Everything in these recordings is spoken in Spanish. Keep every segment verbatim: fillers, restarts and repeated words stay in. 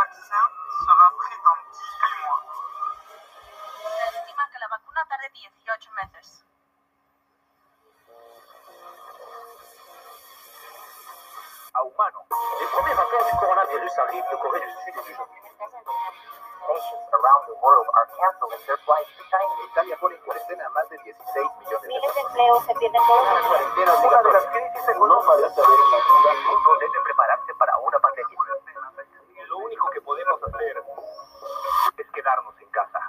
vaccin sera prêt dans dix-huit mois. Se estima que la vacuna tarde dieciocho meses. À humanos. Les premiers rappels du coronavirus arrivent de Corée du Sud et du Japon. Nations around the world are canceling their flights to China. Italia pone en cuarentena a más de dieciséis millones de Miles de personas. empleos se pierden por Una cuarentena una de las crisis no parece haber en la cura. El mundo debe prepararse para una pandemia. Lo único que podemos hacer es quedarnos en casa.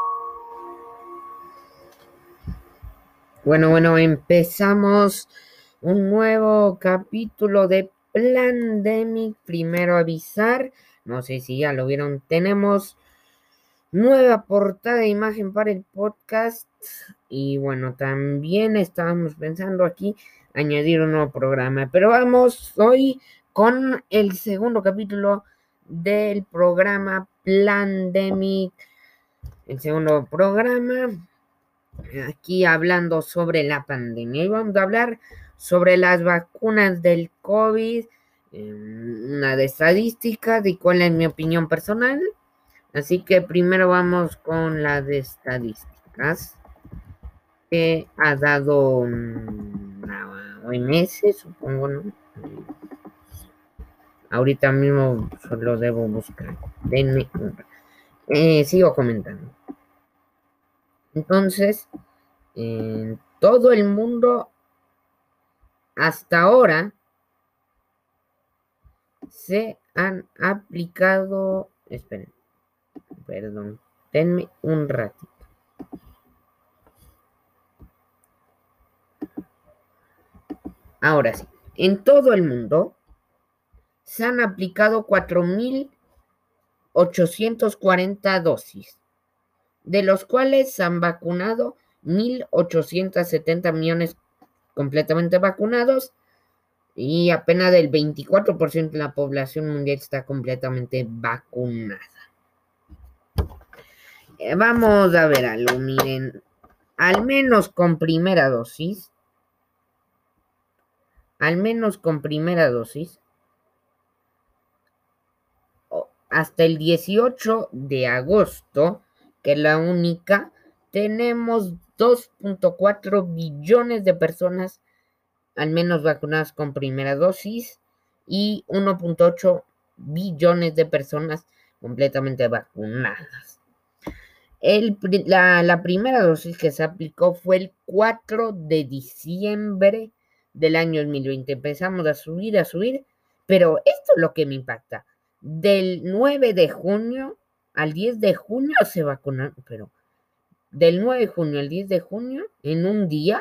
Bueno, bueno, empezamos un nuevo capítulo de Plandemic. Primero avisar, no sé si ya lo vieron, tenemos nueva portada de imagen para el podcast. Y bueno, también estábamos pensando aquí añadir un nuevo programa. Pero vamos hoy con el segundo capítulo del programa Plandemic. El segundo programa, aquí hablando sobre la pandemia. Y vamos a hablar sobre las vacunas del COVID, eh, una de estadísticas y cuál es mi opinión personal. Así que primero vamos con la de estadísticas, que ha dado um, hoy meses, supongo, ¿no? Ahorita mismo lo debo buscar. Denme un... Eh, sigo comentando. Entonces, en todo el mundo, hasta ahora, se han aplicado... Esperen, perdón, denme un ratito. Ahora sí, en todo el mundo se han aplicado cuatro mil ochocientas cuarenta dosis, de los cuales se han vacunado mil ochocientos setenta millones completamente vacunados y apenas el veinticuatro por ciento de la población mundial está completamente vacunada. Eh, vamos a ver algo, miren, al menos con primera dosis, al menos con primera dosis, hasta el dieciocho de agosto, que es la única, tenemos dos punto cuatro billones de personas al menos vacunadas con primera dosis y uno punto ocho billones de personas completamente vacunadas. El, la, la primera dosis que se aplicó fue el cuatro de diciembre del año dos mil veinte. Empezamos a subir, a subir, pero esto es lo que me impacta. Del nueve de junio al diez de junio se vacunaron, pero del nueve de junio al diez de junio, en un día,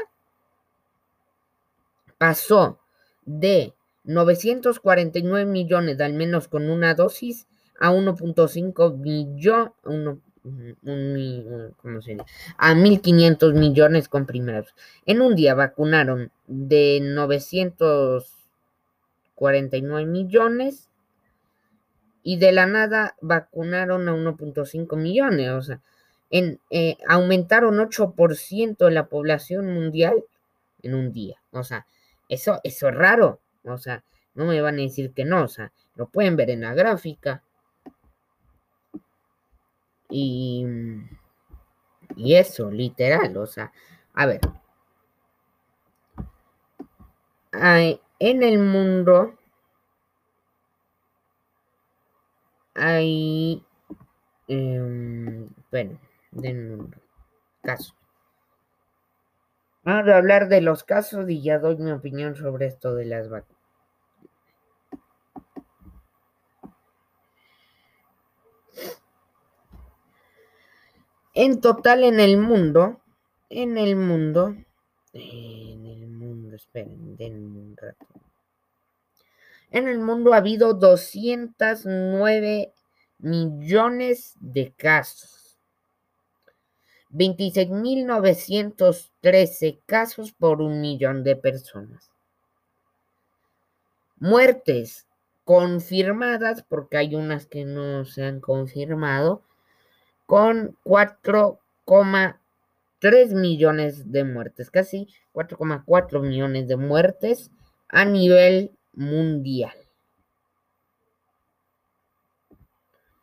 pasó de novecientos cuarenta y nueve millones, al menos con una dosis, a uno punto cinco billones, uno, un, un, ¿cómo se dice? A mil quinientos millones con primeros. En un día vacunaron de novecientos cuarenta y nueve millones y de la nada vacunaron a uno punto cinco millones. O sea, en, eh, aumentaron ocho por ciento de la población mundial en un día. O sea, eso, eso es raro. O sea, no me van a decir que no. O sea, lo pueden ver en la gráfica. Y, y eso, literal. O sea, a ver. Hay, en el mundo hay... Eh, bueno, del mundo. Casos. Vamos a hablar de los casos y ya doy mi opinión sobre esto de las vacunas. En total en el mundo, en el mundo, en el mundo, esperen, denme un rato. En el mundo ha habido doscientos nueve millones de casos. veintiséis mil novecientos trece casos por un millón de personas. Muertes confirmadas, porque hay unas que no se han confirmado, con cuatro coma tres millones de muertes, casi cuatro coma cuatro millones de muertes a nivel mundial.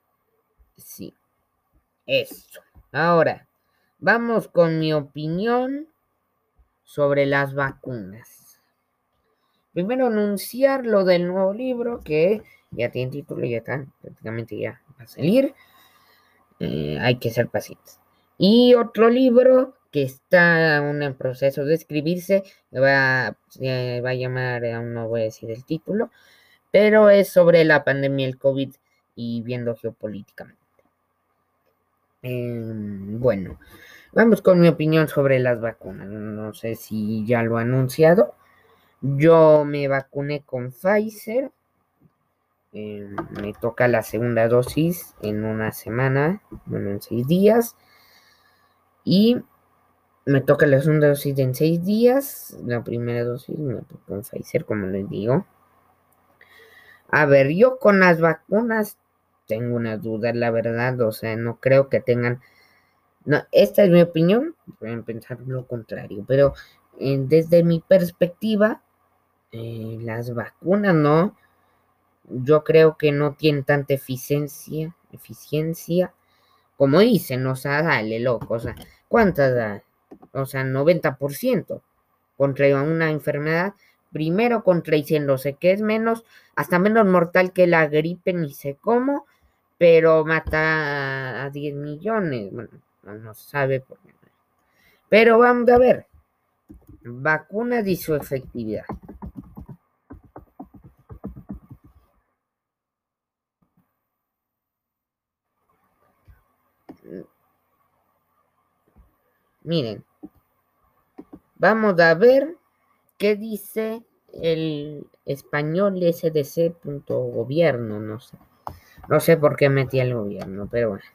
Sí, eso. Ahora, vamos con mi opinión sobre las vacunas. Primero anunciar lo del nuevo libro que ya tiene título, ya está, prácticamente ya va a salir. Eh, hay que ser pacientes. Y otro libro que está aún en proceso de escribirse, va, se va a llamar, aún no voy a decir el título, pero es sobre la pandemia del COVID y viendo geopolíticamente. Eh, bueno, vamos con mi opinión sobre las vacunas. No sé si ya lo he anunciado. Yo me vacuné con Pfizer. Eh, me toca la segunda dosis en una semana, bueno, en seis días. Y me toca la segunda dosis en seis días. La primera dosis me tocó con Pfizer, como les digo. A ver, yo con las vacunas tengo una duda, la verdad. O sea, no creo que tengan... No, esta es mi opinión. Pueden pensar lo contrario. Pero eh, desde mi perspectiva, eh, las vacunas no... Yo creo que no tienen tanta eficiencia, eficiencia, como dicen, o sea, dale, loco, o sea, ¿cuántas da? O sea, noventa por ciento contra una enfermedad, primero contradiciéndose que es menos, hasta menos mortal que la gripe, ni sé cómo, pero mata a diez millones, bueno, no, no sabe por qué. Pero vamos a ver, vacunas y su efectividad. Miren, vamos a ver qué dice el español S D C punto gobierno, no sé. No sé por qué metí el gobierno, pero bueno.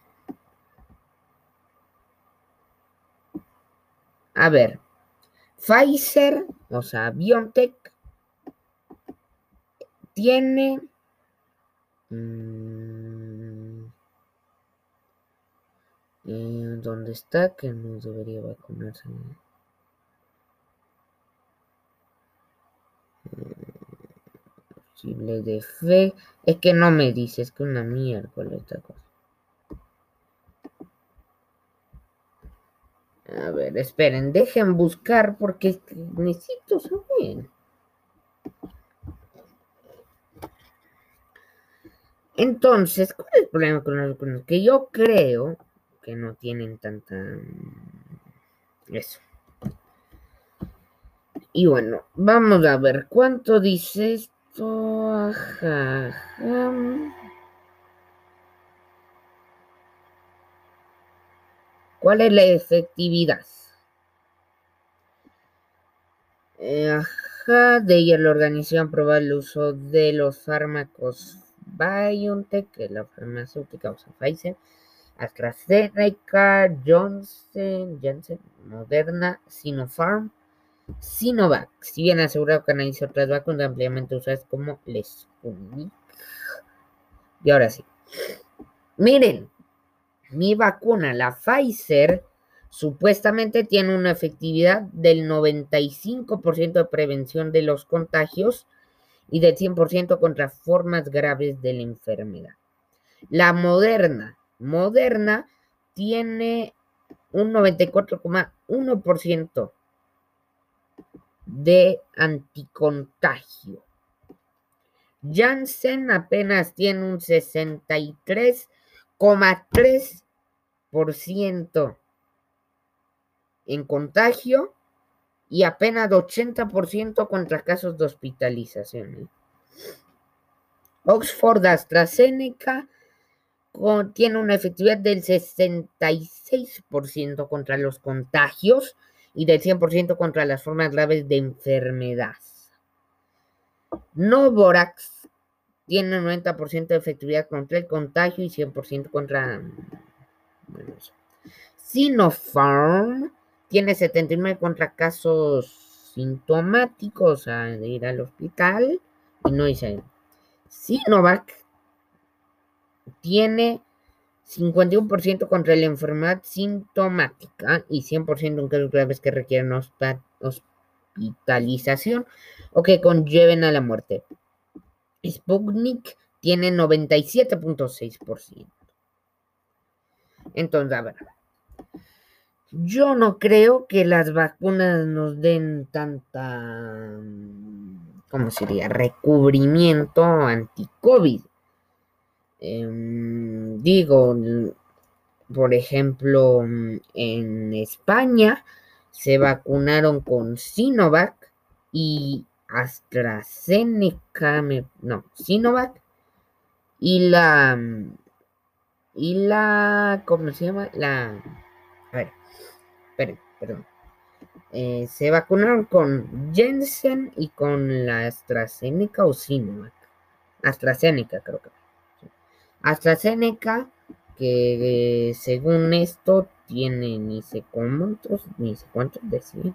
A ver, Pfizer, o sea, BioNTech, tiene... Mmm, eh, ¿dónde está? Que no debería vacunarse. Posible de fe. Es que no me dice, es que una mierda esta cosa. A ver, esperen, dejen buscar porque necesito saber. Entonces, ¿cuál es el problema con las vacunas? Que yo creo que no tienen tanta... Eso. Y bueno, vamos a ver cuánto dice esto. Ajá, ajá. ¿Cuál es la efectividad? Eh, ajá, de ella la organización aprobó el uso de los fármacos BioNTech, que es la farmacéutica, o sea, Pfizer, AstraZeneca, Johnson, Janssen, Moderna, Sinopharm, Sinovac, si bien asegurado que analizó otras vacunas ampliamente usadas como el Sputnik. Y ahora sí. Miren, mi vacuna, la Pfizer, supuestamente tiene una efectividad del noventa y cinco por ciento de prevención de los contagios y del cien por ciento contra formas graves de la enfermedad. La Moderna, Moderna tiene un noventa y cuatro coma uno por ciento de anticontagio. Janssen apenas tiene un sesenta y tres coma tres por ciento en contagio y apenas ochenta por ciento contra casos de hospitalización. Oxford AstraZeneca con, tiene una efectividad del sesenta y seis por ciento contra los contagios y del cien por ciento contra las formas graves de enfermedad. Novavax tiene noventa por ciento de efectividad contra el contagio y cien por ciento contra... Bueno, eso. Sinopharm tiene setenta y nueve contra casos sintomáticos, o sea, de ir al hospital, y no dice. Sinovac tiene cincuenta y uno por ciento contra la enfermedad sintomática y cien por ciento en casos graves que requieren hospitalización o que conlleven a la muerte. Sputnik tiene noventa y siete punto seis por ciento. Entonces, a ver, yo no creo que las vacunas nos den tanta, ¿cómo sería? Recubrimiento anti-COVID. Eh, digo, por ejemplo, en España se vacunaron con Sinovac y AstraZeneca, me, no, Sinovac y la, y la, ¿cómo se llama? La, a ver, esperen, perdón. Eh, se vacunaron con Janssen y con la AstraZeneca o Sinovac. AstraZeneca creo que. AstraZeneca, que eh, según esto tiene ni sé cuántos, ni sé cuántos decía.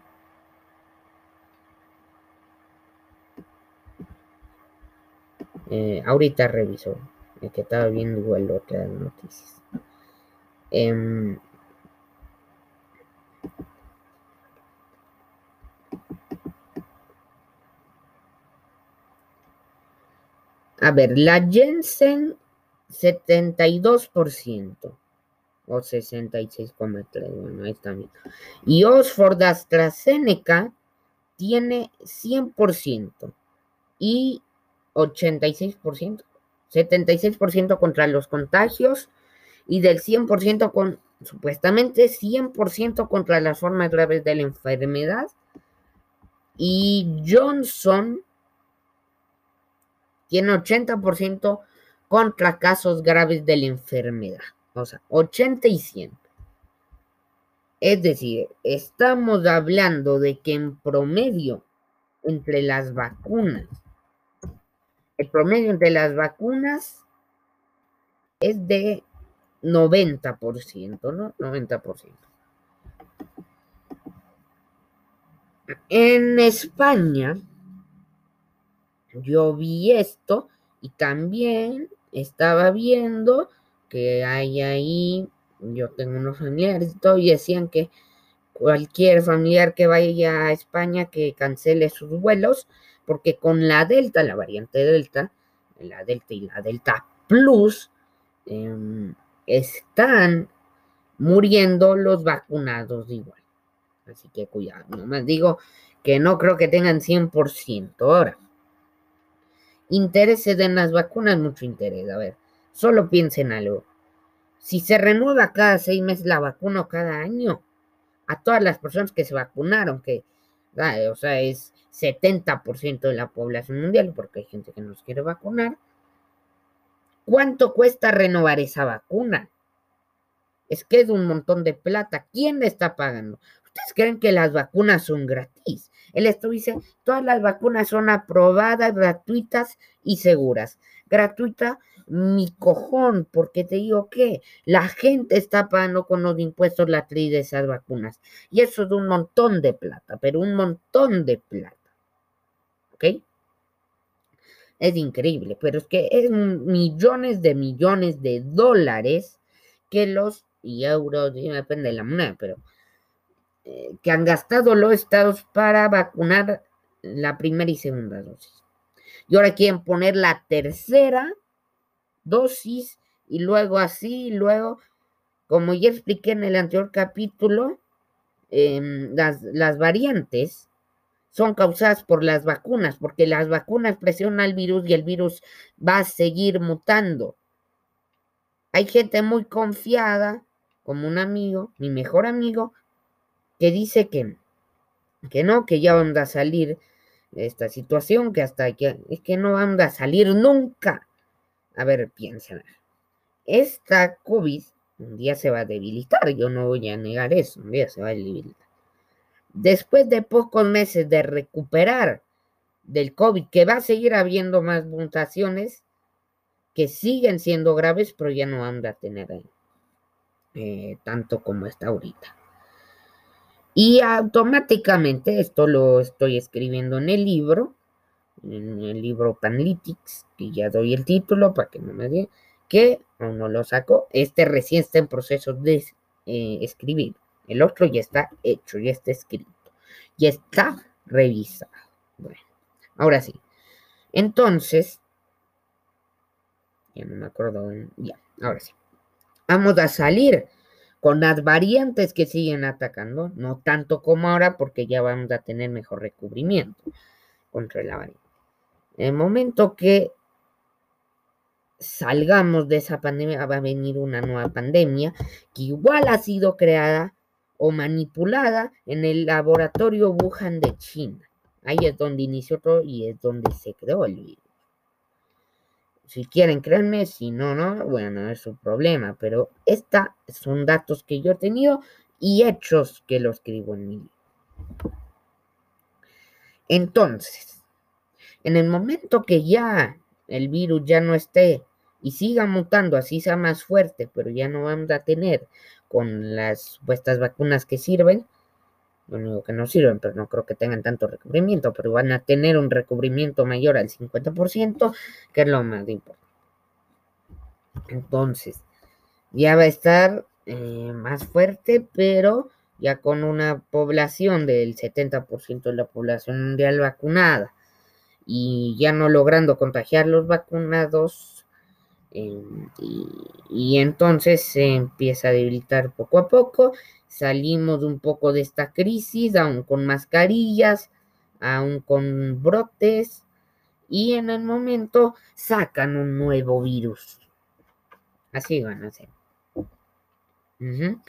Eh, ahorita reviso, eh, que estaba viendo igual otras noticias. Eh, a ver, la Janssen setenta y dos por ciento o sesenta y seis coma tres, bueno, ahí está bien. Y Oxford AstraZeneca tiene cien por ciento y ochenta y seis por ciento, setenta y seis por ciento contra los contagios y del cien por ciento con, supuestamente cien por ciento contra las formas graves de la enfermedad. Y Johnson tiene ochenta por ciento contra casos graves de la enfermedad. O sea, ochenta y cien. Es decir, estamos hablando de que en promedio entre las vacunas, el promedio entre las vacunas es de noventa por ciento, ¿no? noventa por ciento. En España, yo vi esto y también estaba viendo que hay ahí, yo tengo unos familiares y todo, y decían que cualquier familiar que vaya a España que cancele sus vuelos, porque con la Delta, la variante Delta, la Delta y la Delta Plus, eh, están muriendo los vacunados igual. Así que cuidado, nomás digo que no creo que tengan cien por ciento. Ahora, intereses en las vacunas, mucho interés. A ver, solo piensen algo. Si se renueva cada seis meses la vacuna o cada año, a todas las personas que se vacunaron, que, o sea, es setenta por ciento de la población mundial, porque hay gente que no se quiere vacunar, ¿cuánto cuesta renovar esa vacuna? Es que es un montón de plata. ¿Quién le está pagando? ¿Ustedes creen que las vacunas son gratis? El estudio dice, todas las vacunas son aprobadas, gratuitas y seguras. Gratuita, mi cojón, porque te digo que la gente está pagando con los impuestos la tri de esas vacunas. Y eso es un montón de plata, pero un montón de plata. ¿Ok? Es increíble, pero es que es millones de millones de dólares que los, y euros, y depende de la moneda, pero eh, que han gastado los estados para vacunar la primera y segunda dosis. Y ahora quieren poner la tercera dosis y luego así, y luego, como ya expliqué en el anterior capítulo, eh, las, las variantes son causadas por las vacunas, porque las vacunas presionan al virus y el virus va a seguir mutando. Hay gente muy confiada, como un amigo, mi mejor amigo, que dice que, que no, que ya vamos a salir de esta situación, que hasta que es que no vamos a salir nunca. A ver, piensen. Esta COVID un día se va a debilitar, yo no voy a negar eso, un día se va a debilitar. Después de pocos meses de recuperar del COVID, que va a seguir habiendo más mutaciones que siguen siendo graves, pero ya no vamos a tener eh, tanto como está ahorita. Y automáticamente, esto lo estoy escribiendo en el libro, en el libro Panlytics, que ya doy el título para que no me digan, que aún no lo saco, este recién está en proceso de eh, escribir. El otro ya está hecho, ya está escrito, ya está revisado. Bueno, ahora sí. Entonces, ya no me acuerdo, ya, ahora sí. Vamos a salir con las variantes que siguen atacando, no tanto como ahora porque ya vamos a tener mejor recubrimiento contra la variante. En el momento que salgamos de esa pandemia va a venir una nueva pandemia que igual ha sido creada o manipulada en el laboratorio Wuhan de China. Ahí es donde inició todo y es donde se creó el virus. Si quieren creerme, si no, no, bueno, es su problema, pero estos son datos que yo he tenido y hechos que lo escribo en mi libro. Entonces, en el momento que ya el virus ya no esté y siga mutando, así sea más fuerte, pero ya no vamos a tener con las supuestas vacunas que sirven, lo único que no sirven, pero no creo que tengan tanto recubrimiento, pero van a tener un recubrimiento mayor al cincuenta por ciento, que es lo más importante. Entonces, ya va a estar eh, más fuerte, pero ya con una población del setenta por ciento de la población mundial vacunada y ya no logrando contagiar los vacunados, eh, y, y entonces se empieza a debilitar poco a poco. Salimos un poco de esta crisis, aún con mascarillas, aún con brotes, y en el momento sacan un nuevo virus. Así van a hacer. Uh-huh.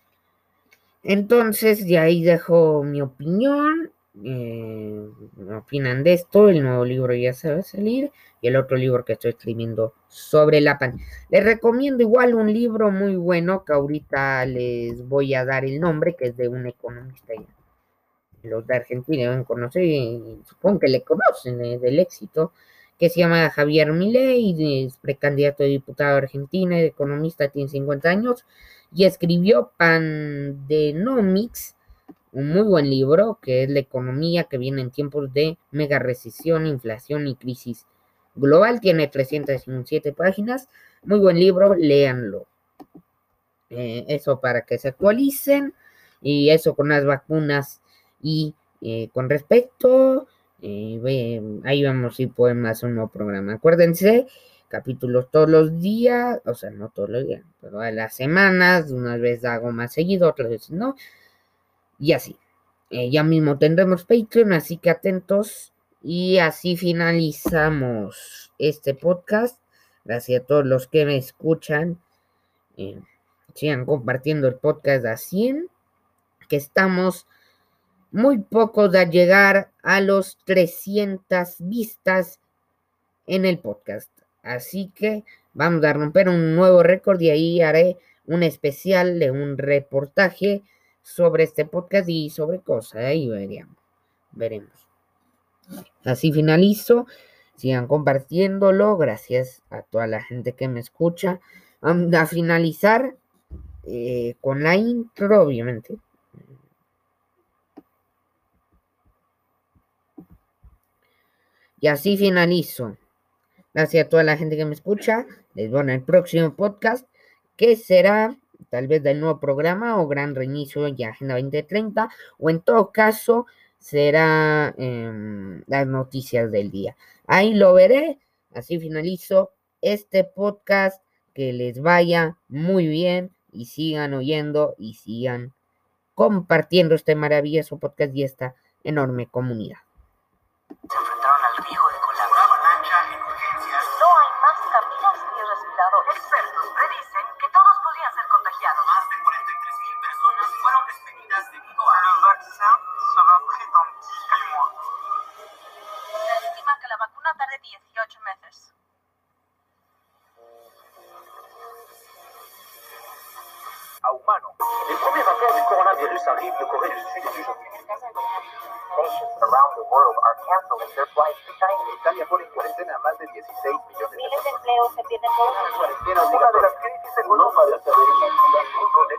Entonces, de ahí dejo mi opinión. Eh, ¿qué opinan de esto? El nuevo libro ya se va a salir. Y el otro libro que estoy escribiendo sobre la pandemia. Les recomiendo igual un libro muy bueno que ahorita les voy a dar el nombre, que es de un economista. Los de Argentina deben conocer, y supongo que le conocen, eh, del éxito, que se llama Javier Milei, es precandidato a diputado de Argentina, economista, tiene cincuenta años, y escribió Pandenomics, un muy buen libro, que es la economía que viene en tiempos de mega recesión, inflación y crisis global. Tiene trescientas siete páginas, muy buen libro, léanlo. Eh, eso para que se actualicen, y eso con las vacunas. Y eh, con respecto, eh, ve, ahí vamos si podemos hacer un nuevo programa. Acuérdense, capítulos todos los días, o sea, no todos los días, pero a las semanas, una vez hago más seguido, otras veces no, y así. Eh, ya mismo tendremos Patreon, así que atentos, y así finalizamos este podcast. Gracias a todos los que me escuchan. Eh, sigan compartiendo el podcast a cien, que estamos muy pocos de llegar a los trescientas vistas en el podcast. Así que vamos a romper un nuevo récord y ahí haré un especial de un reportaje sobre este podcast y sobre cosas. Ahí veríamos, veremos. Así finalizo. Sigan compartiéndolo. Gracias a toda la gente que me escucha. Vamos a finalizar eh, con la intro, obviamente. Y así finalizo. Gracias a toda la gente que me escucha. Les veo en el próximo podcast, que será tal vez del nuevo programa o gran reinicio y Agenda veinte treinta. O en todo caso, será eh, las noticias del día. Ahí lo veré. Así finalizo este podcast. Que les vaya muy bien y sigan oyendo y sigan compartiendo este maravilloso podcast y esta enorme comunidad. Se enfrentaron al riesgo de colapso. Avalancha en urgencias. No hay más cabinas ni respiradores. Expertos Predicen que todos podrían ser contagiados. Más de cuarenta y tres mil personas fueron despedidas debido a le vaccin sera pris dans dix mois. Se estima que la vacuna tarde dieciocho meses. À humano. Les premiers rapports du coronavirus arrivent de Corée du Sud et du Japon. Nations around the world are canceling their flights to China. Italia pone en cuarentena a más de dieciséis millones de Miles de personas. empleos se pierden por Cuarentena obligatoria. Una de las crisis económicas de América, el mundo